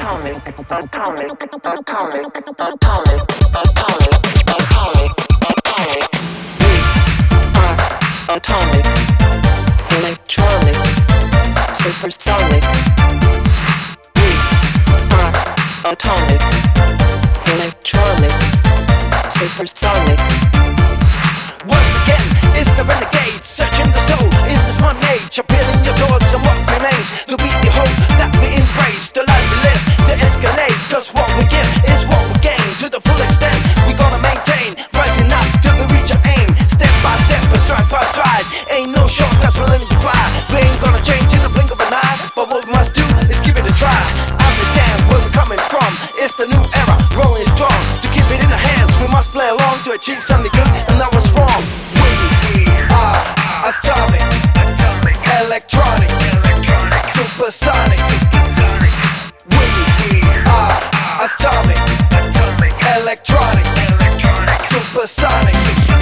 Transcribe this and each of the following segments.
electronic, supersonic. We are atomic, electronic, supersonic. Once again, it's the renegade, searching the soul in this modern age, appealing your thoughts on what remains to be the hope that we embrace, the life we live, to escalate, cause what we give is what we gain. To the full extent, we gonna maintain, rising up till we reach our aim, step by step and stride by stride. Ain't no shortcuts, we're learning to fly. We ain't gonna change in the blink of an eye, but what we must do is give it a try. Understand where we're coming from, it's the new era, rolling strong. To keep it in our hands, we must play along to achieve something good, and that was wrong. We are atomic, electronic, supersonic. We are atomic, electronic, supersonic.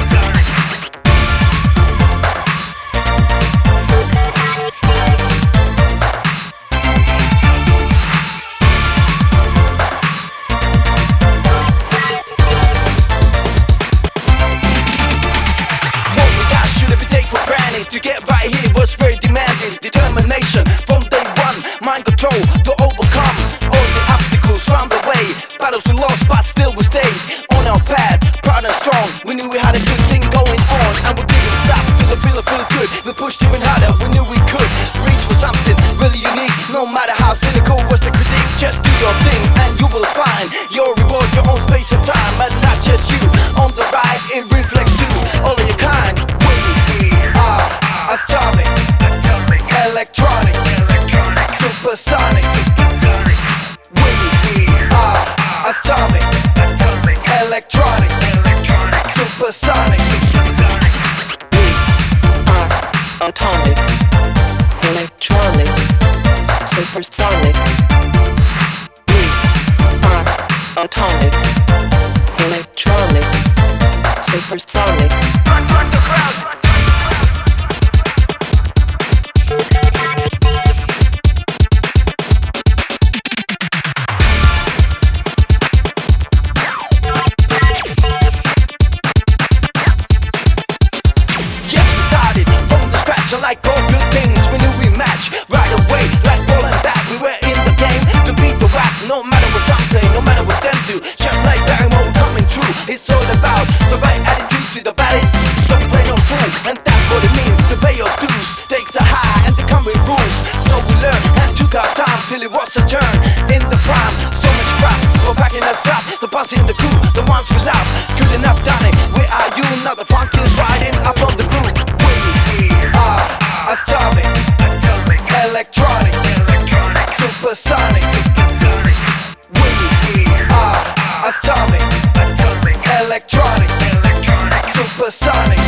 To get right here was very demanding. Determination from day one, mind control to overcome all the obstacles round the way. Battles we lost, but still we stayed on our path, proud and strong. We knew we had a good thing going on, and we didn't stop till the feeling feel good. We pushed even harder, we knew we could reach for something really unique. No matter how cynical was the critique, just do your thing and you will find your reward, your own space and time. And not just you on the ride, it reflects to all of your kind. Atomic, electronic, supersonic. We are atomic, electronic, supersonic. We are atomic, electronic, supersonic. We are atomic, electronic, supersonic. Rock the crowd. Like all good things, we knew we match right away, like ball and bat. We were in the game to beat the rap, no matter what some say, no matter what them do. Just like Barrymore, we're coming true. It's all about the right attitude. See the baddest, don't play no fool, and that's what it means to pay your dues. Stakes are high and they come with rules, so we learned and took our time till it was a turn in the prime. So much props for backing us up, the boss in the crew, the ones we love. Couldn't have done it. Where are you now? The funk is riding up on the groove. Atomic, electronic, supersonic. We are atomic, electronic, supersonic.